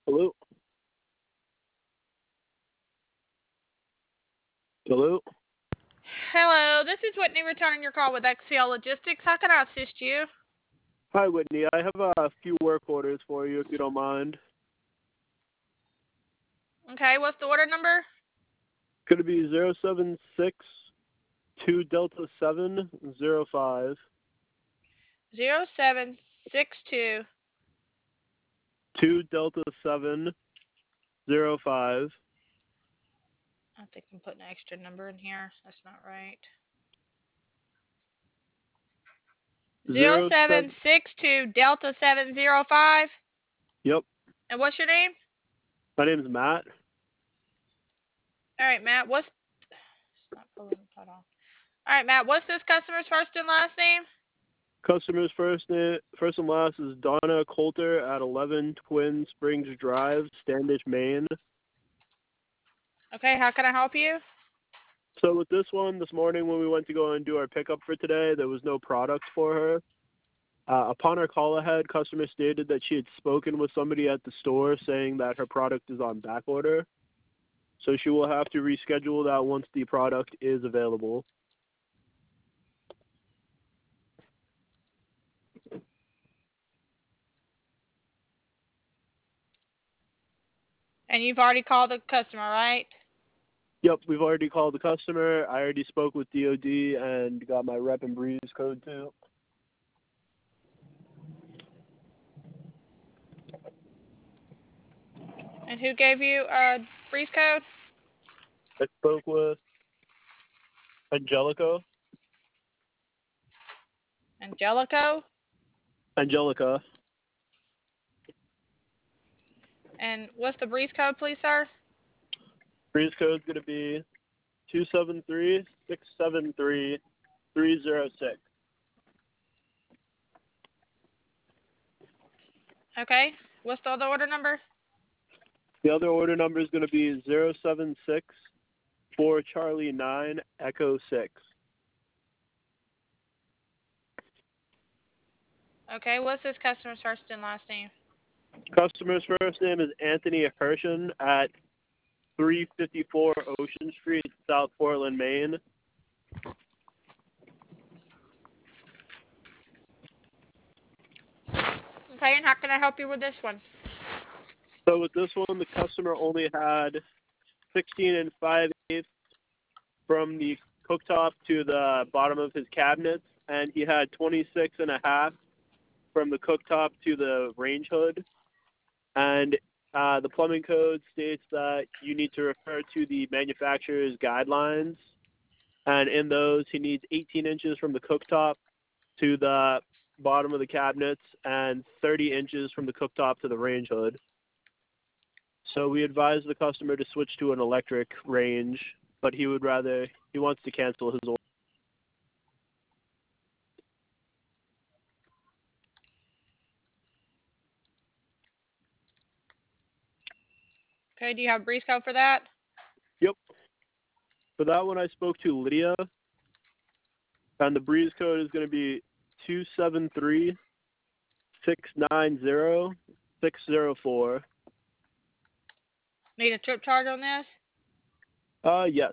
Hello? Hello? Hello, this is Whitney returning your call with XCL Logistics. How can I assist you? Hi, Whitney. I have a few work orders for you if you don't mind. Okay, what's the order number? Could it be 0762 Delta 705 0762. 2 Delta 705 I think I'm putting an extra number in here. That's not right. 07? 0762 Delta 705. Yep. And what's your name? My name is Matt. All right, Matt. It's not pulling. Hold on. All right, Matt. What's this customer's first and last name? Customer's first and last is Donna Coulter at 11 Twin Springs Drive, Standish, Maine. Okay, how can I help you? So with this one, this morning when we went to go and do our pickup for today, there was no product for her. Upon our call ahead, customer stated that she had spoken with somebody at the store saying that her product is on back order. So she will have to reschedule that once the product is available. And you've already called the customer, right? Yep, we've already called the customer. I already spoke with DOD and got my rep and breeze code too. And who gave you a freeze code? I spoke with Angelica. Angelico. Angelica. And what's the breeze code, please, sir? Breeze code is going to be 273-673-306. Okay. What's the other order number? The other order number is going to be 076-4 Charlie 9 Echo 6. Okay, what's this customer's first and last name? Customer's first name is Anthony Hershen at 354 Ocean Street, South Portland, Maine. Okay, and how can I help you with this one? So with this one, the customer only had 16 and 5/8 from the cooktop to the bottom of his cabinets, and he had 26 and a half from the cooktop to the range hood. And the plumbing code states that you need to refer to the manufacturer's guidelines, and in those, he needs 18 inches from the cooktop to the bottom of the cabinets and 30 inches from the cooktop to the range hood. So we advise the customer to switch to an electric range, but he wants to cancel his order. Okay, do you have a breeze code for that? Yep. For that one, I spoke to Lydia, and the breeze code is going to be 273-690-604. Need a trip charge on this? Yes.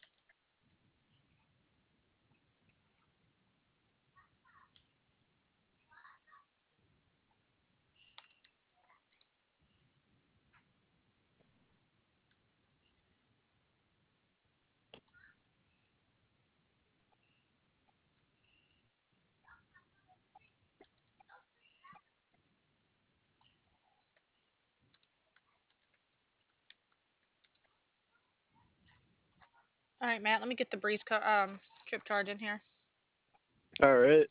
All right, Matt, let me get the trip charge in here. All right.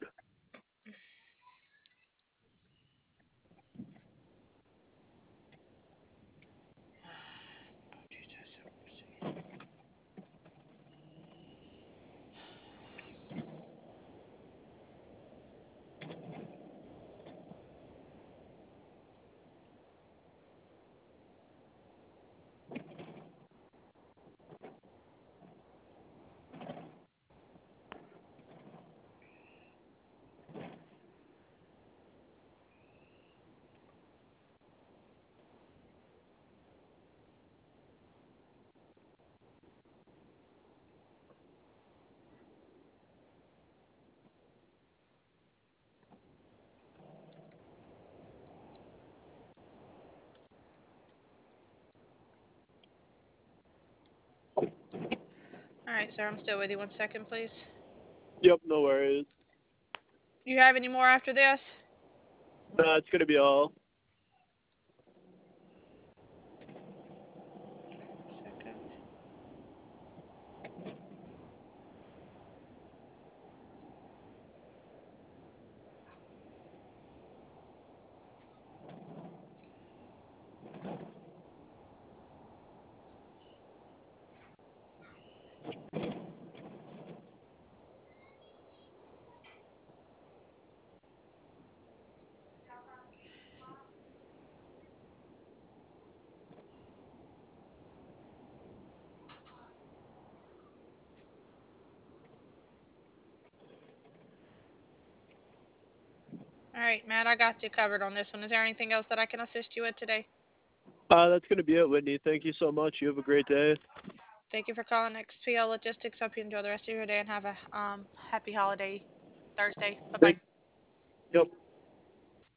All right, sir. I'm still with you. 1 second, please. Yep, no worries. Do you have any more after this? It's gonna be all. Second. All right, Matt, I got you covered on this one. Is there anything else that I can assist you with today? That's gonna be it, Whitney. Thank you so much. You have a great day. Thank you for calling XPL Logistics. Hope you enjoy the rest of your day and have a happy holiday Thursday. Bye-bye. Thank. Yep.